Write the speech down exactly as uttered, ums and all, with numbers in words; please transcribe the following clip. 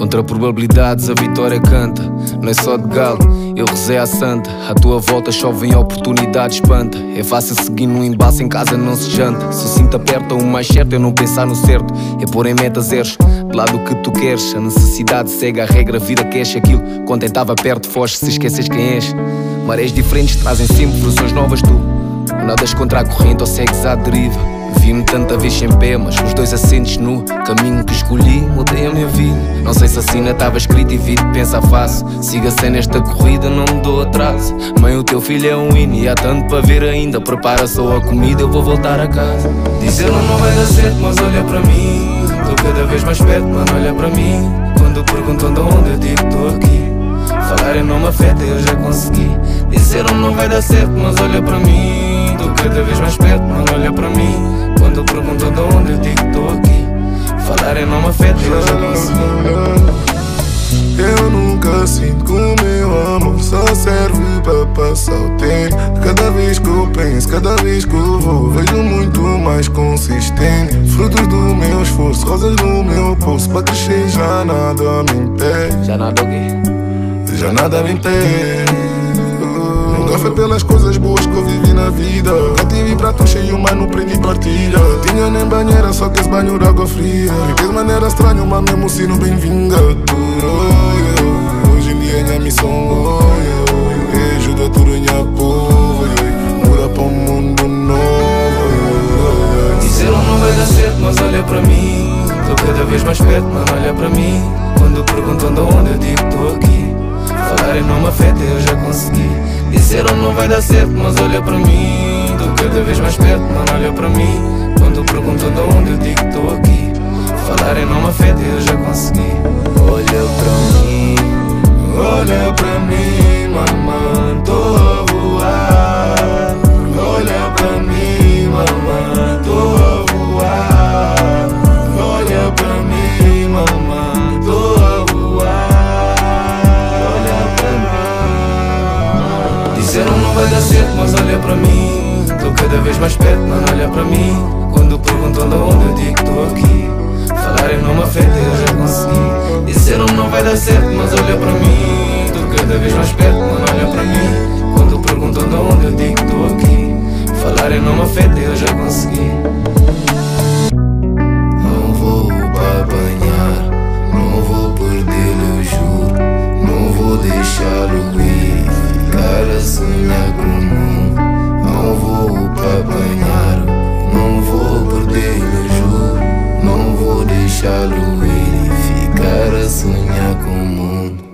Contra probabilidades a vitória canta. Não é só de galo, eu rezei à santa. À tua volta chovem oportunidades, espanta. É fácil seguir num embate, em casa não se janta. Se o cinto aperta, o mais certo é não pensar no certo. É pôr em metas erros, de lado o que tu queres. A necessidade cega, a regra, a vida queres aquilo. Quando estava perto, foge se esqueces quem és. Marés diferentes trazem sempre versões novas tu. Não nadas contra a corrente ou segues à deriva. Vi-me tanta vez sem pé, mas os dois assentes no caminho que escolhi, mudei a minha vida. Não sei se assim estava escrito e vi-te pensar fácil. Siga sem nesta corrida, não me dou atraso. Mãe, o teu filho é um hino e há tanto para ver ainda. Prepara só a comida, eu vou voltar a casa. Disseram não vai dar certo, mas olha para mim. Tô cada vez mais perto, mano, olha para mim. Quando perguntam de onde, eu digo tô aqui. Falarem não me afeta, eu já consegui. Disseram não vai dar certo, mas olha para mim. Tô cada vez mais perto, mano, olha para mim. Quando perguntam de onde, eu digo tô aqui. Falarem não me afeta, eu já consegui. Eu nunca sinto que o meu amor só serve para passar o tempo. Cada vez que eu penso, cada vez que eu vou, vejo muito mais consistente. Frutos do meu esforço, rosas no meu poço. Para crescer já nada me impede. Já nada o quê? Já nada me impede. Nunca foi pelas coisas boas que eu vivi na vida. Já tive prato cheio, mano, prendi partilha. Tinha nem banheira, só que esse banho de água fria. De que maneira estranha, mas mesmo sino bem-vinda. Hoje em dia minha missão é ajuda tudo em povo. Muda para um mundo novo. Disseram não vai dar certo, mas olha para mim. Tô cada vez mais perto, mano, olha para mim. Quando perguntam de onde, eu digo tô aqui. Falarem não me afeta, eu já consegui. Disseram não vai dar certo, mas olha para mim. Tô cada vez mais perto, mano, olha para mim. Quando perguntam de onde, eu digo tô aqui. Falarem não me afeta, eu já consegui. Olha para mim, olha para mim, mamãe, tô a voar. Olha para mim, mamãe, tô a voar. Olha para mim, mamãe, tô a voar. Olha para mim. Disseram não vai dar certo, mas olha para mim. Tô cada vez mais perto, mano, olha para mim. Quando perguntam de onde, eu digo tô aqui. Falarem não me afeta, eu já consegui. Disseram não vai dar certo, mas olha para mim. Tô cada vez mais perto, mano, olha para mim. Quando perguntam de onde, eu digo tô aqui. Falarem não me afeta, eu já consegui. Não vou para apanhar, não vou perdê-lo, eu juro. Não vou deixá-lo ir, ficar a sonhar com o mundo. Não vou para apanhar, não vou perdê-lo, eu juro. Não vou deixá-lo ir e ficar a sonhar com o mundo.